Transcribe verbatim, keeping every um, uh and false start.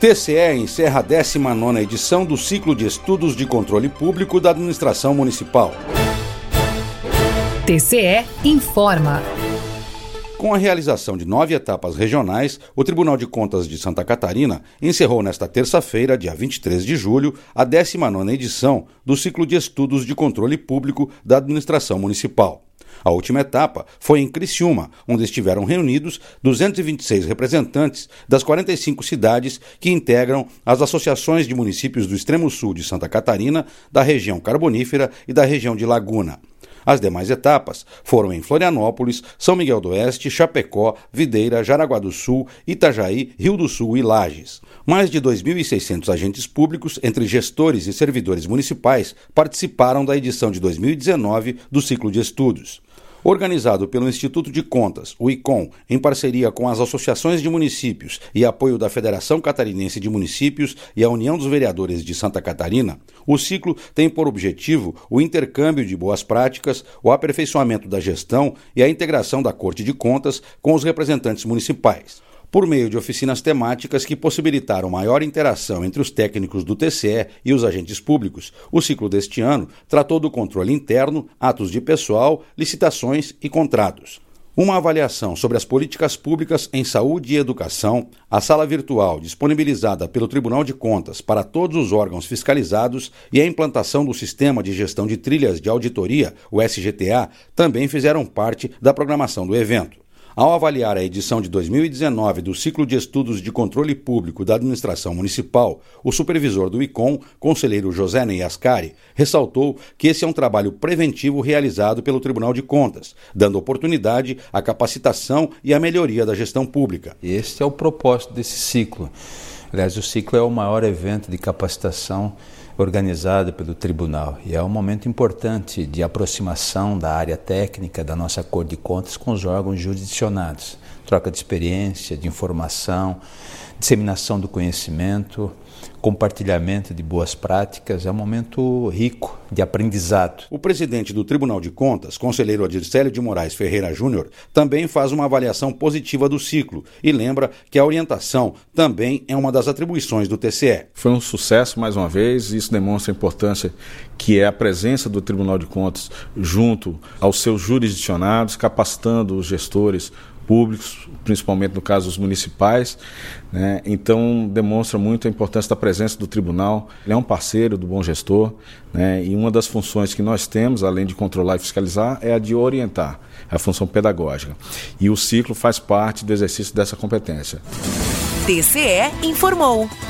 T C E encerra a décima nona edição do ciclo de estudos de controle público da administração municipal. T C E informa. Com a realização de nove etapas regionais, o Tribunal de Contas de Santa Catarina encerrou nesta terça-feira, dia vinte e três de julho, a décima nona edição do ciclo de estudos de controle público da administração municipal. A última etapa foi em Criciúma, onde estiveram reunidos duzentos e vinte e seis representantes das quarenta e cinco cidades que integram as associações de municípios do extremo sul de Santa Catarina, da região carbonífera e da região de Laguna. As demais etapas foram em Florianópolis, São Miguel do Oeste, Chapecó, Videira, Jaraguá do Sul, Itajaí, Rio do Sul e Lages. Mais de dois mil e seiscentos agentes públicos, entre gestores e servidores municipais, participaram da edição de dois mil e dezenove do ciclo de estudos. Organizado pelo Instituto de Contas, o I C O M, em parceria com as associações de municípios e apoio da Federação Catarinense de Municípios e a União dos Vereadores de Santa Catarina, o ciclo tem por objetivo o intercâmbio de boas práticas, o aperfeiçoamento da gestão e a integração da Corte de Contas com os representantes municipais. Por meio de oficinas temáticas que possibilitaram maior interação entre os técnicos do T C E e os agentes públicos, o ciclo deste ano tratou do controle interno, atos de pessoal, licitações e contratos. Uma avaliação sobre as políticas públicas em saúde e educação, a sala virtual disponibilizada pelo Tribunal de Contas para todos os órgãos fiscalizados e a implantação do Sistema de Gestão de Trilhas de Auditoria, o S G T A, também fizeram parte da programação do evento. Ao avaliar a edição de dois mil e dezenove do ciclo de estudos de controle público da administração municipal, o supervisor do I C O M, conselheiro José Ney Ascari, ressaltou que esse é um trabalho preventivo realizado pelo Tribunal de Contas, dando oportunidade à capacitação e à melhoria da gestão pública. Este é o propósito desse ciclo. Aliás, o ciclo é o maior evento de capacitação organizado pelo Tribunal e é um momento importante de aproximação da área técnica da nossa Corte de Contas com os órgãos jurisdicionados, troca de experiência, de informação, disseminação do conhecimento, compartilhamento de boas práticas. É um momento rico de aprendizado. O presidente do Tribunal de Contas, conselheiro Adircélio de Moraes Ferreira Júnior, também faz uma avaliação positiva do ciclo e lembra que a orientação também é uma das atribuições do T C E. Foi um sucesso mais uma vez, isso demonstra a importância que é a presença do Tribunal de Contas junto aos seus jurisdicionados, capacitando os gestores públicos, principalmente no caso os municipais, né? Então demonstra muito a importância da presença do tribunal. Ele é um parceiro do bom gestor, né? E uma das funções que nós temos, além de controlar e fiscalizar, é a de orientar, a função pedagógica. E o ciclo faz parte do exercício dessa competência. T C E informou.